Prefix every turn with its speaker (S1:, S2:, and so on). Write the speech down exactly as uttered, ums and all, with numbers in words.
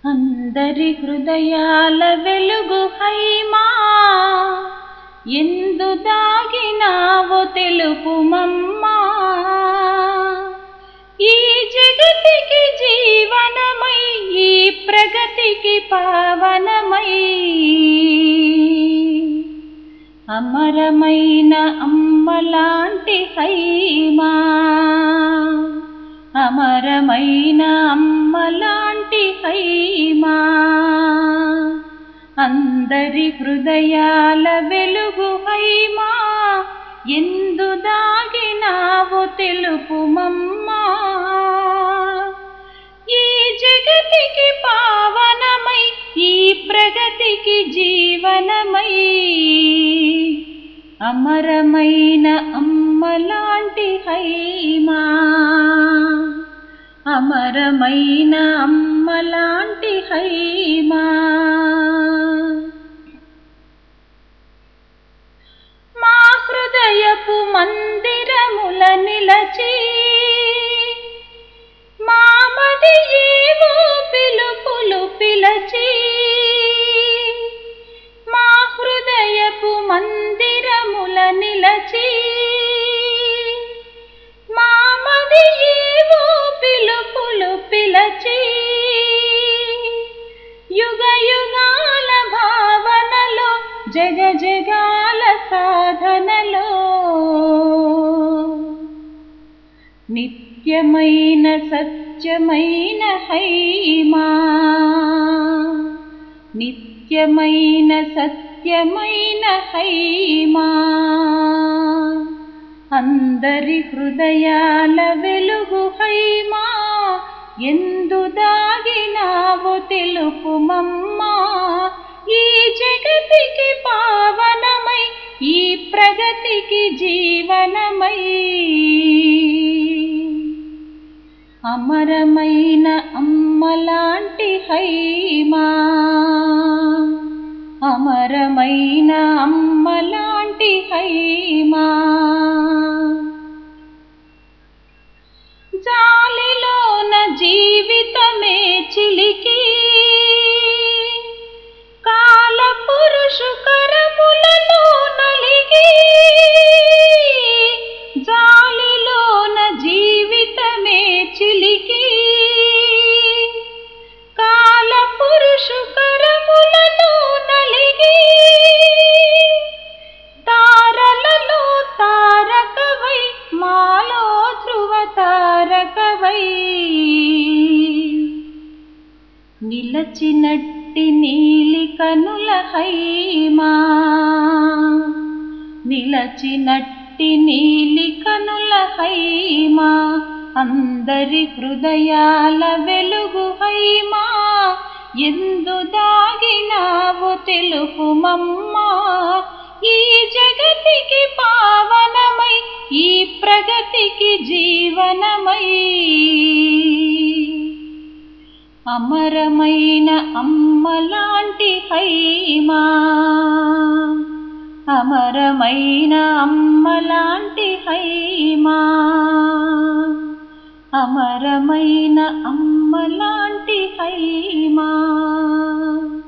S1: అందరి హృదయాల వెలుగు హైమా, ఎందు దాగినావో తెలుపుమమ్మా. ఈ జగతికి జీవనమై, ఈ ప్రగతికి పావనమై, అమరమైన అమ్మలాంటి హైమా, అమరమైన అమ్మలాంటి హైమా. అందరి హృదయాల వెలుగు హైమా, ఎందు దాగినావో తెలుపుమమ్మా. ఈ జగతికి పావనమై, ఈ ప్రగతికి జీవనమై, అమరమైన అమ్మలాంటి హైమా, అమరమైన అమ్మలాంటి హైమా. మా హృదయపు మందిరముల నిలచి, మామది ఏవో పిలుపులు పిలచి. మా హృదయపు మందిరముల నిలచి, మామది ఏవో పిలుపులు పిలచి. యుగ యుగాల భావనలో, జగ జగాల సాధనలో, నిత్యమైన సత్యమైన హైమా, నిత్యమైన సత్యమైన హైమా. అందరి హృదయాల వెలుగు హైమా, ఎందు దాగినావో తెలుపుమమ్మా. ఈ జగతికి పావనమై, ఈ ప్రగతికి జీవనమై, అమరమైన అమ్మలాంటి హైమా, అమరమైన అమ్మలాంటి హైమా. జాలిలోన జీవితమే చిలికి, కాల పురుషు కరములలో నలిగి. జాలిలోన జీవితమే చిలికి, కాల పురుషు కరములలో నలిగి. తారలలో తారకవై, మాలో ధ్రువ తారకవై, నిలచినట్టి నీలి కనుల హైమా, నిలచినట్టి నీలి కనుల హైమా. అందరి హృదయాల వెలుగు హైమా, ఎందు దాగినావో తెలుపుమమ్మా. ఈ జగతికి పావనమై, ఈ ప్రగతికి జీవనమై, అమరమైన అమ్మలాంటి హైమా, అమరమైన అమ్మలాంటి హైమా, అమరమైన అమ్మలాంటి హైమా.